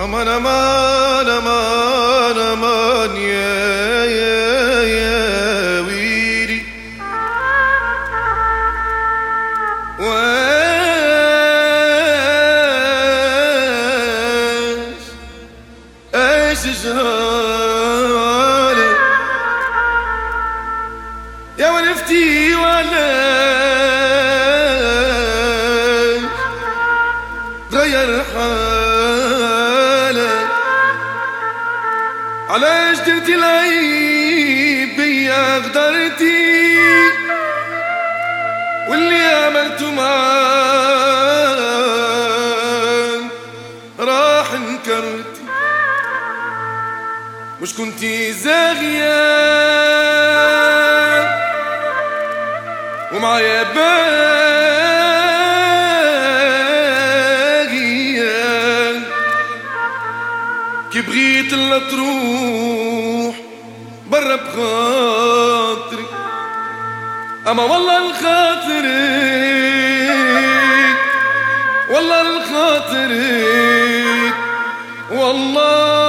أمان أمان أمان أمان يا ويلي ايش جرالي يا ولفتي ولا تغير حالك علاش درتي العيب بيا غدرتي واللي عملته معاك راح انكرتي مش كنتي زاغية ومعايا باغية كي بغيت لا تروح برا بخاطري أما والله الخاطرك والله الخاطرك والله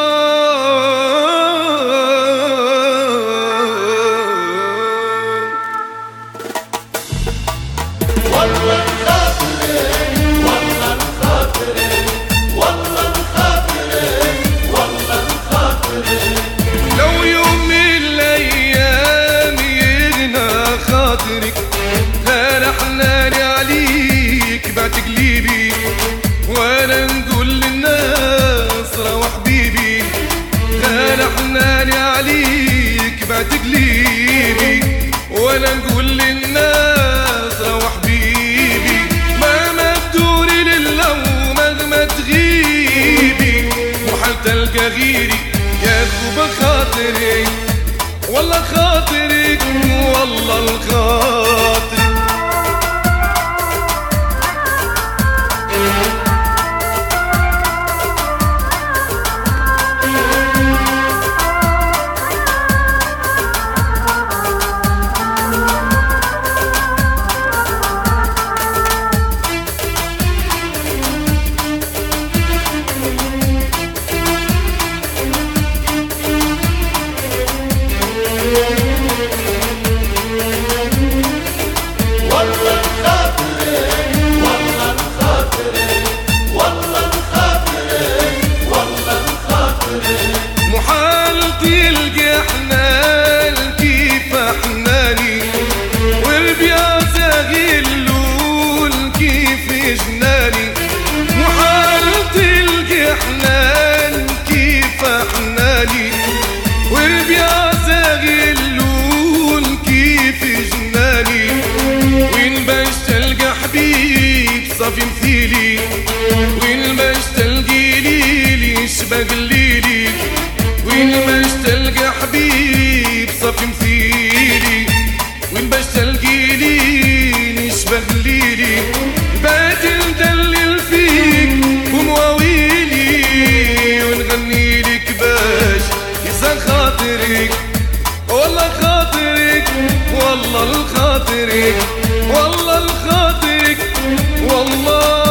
لو يوم من الأيام يغنى خاطرك غير حناني عليك بعت قليبي وانا نقول للناس روح حبيبي غير حناني عليك بعت قليبي وانا نقول للناس روح حبيبي مهما تدوري لله ومهما تغيبي وحال تلقى غيري ياخو بخاطري والله خاطرك والله الخاطر صافي مثيلي وين باش تلقي لي يشبه قليلي وين باش تلقى حبيب صافي مثيلي وين باش تلقي لي يشبه قليلي بات ندلل فيك ومواويلي ونغني لك باش يزن خاطرك والله خاطرك والله الخاطرك والله الخاطرك والله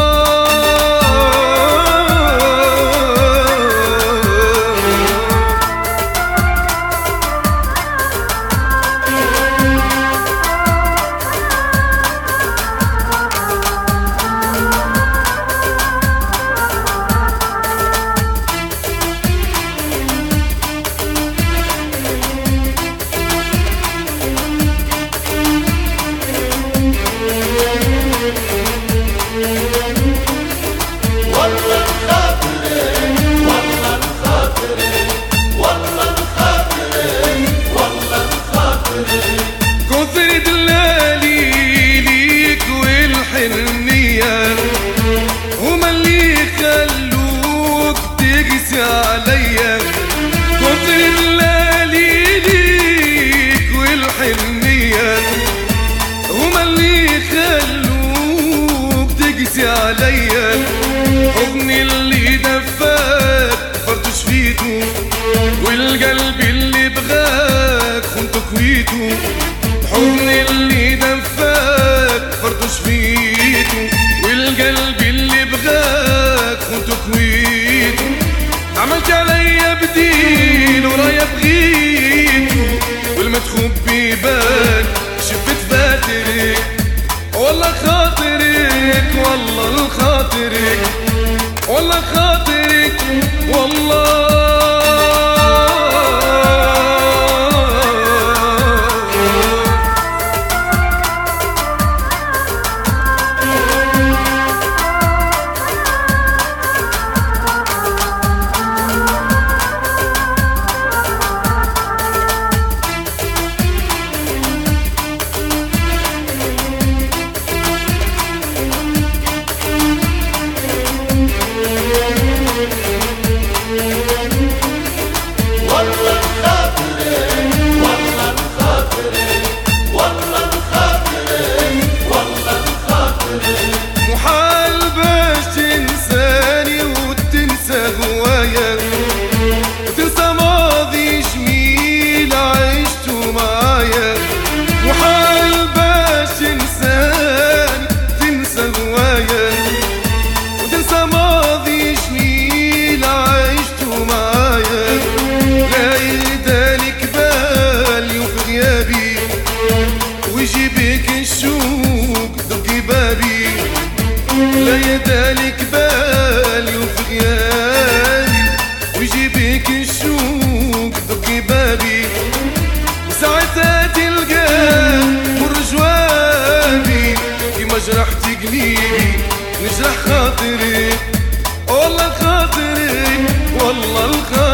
هما اللي خلوك تقسي عليا كتر الليالي ليك والحنية هما اللي خلوك تقسي عليا حضني اللي دفاك فرطش فيتو والقلب اللي بغاك خنتو كويتو حضني اللي دفاك فرطش فيتو والقلب اللي بغاك خنتو كويتو لقيته والمدخوب بيبان شفت فاترك والله خاطرك والله الخاطرك والله خاطرك والله ويجيبك الشوق دق بابي لا يدالك بالي وفي غيابي ويجيبك الشوق دق بابي وساعتها تلقاه مر جوابي كيما جرحتي قليبي نجرح خاطري والله الخاطري والله الخاطري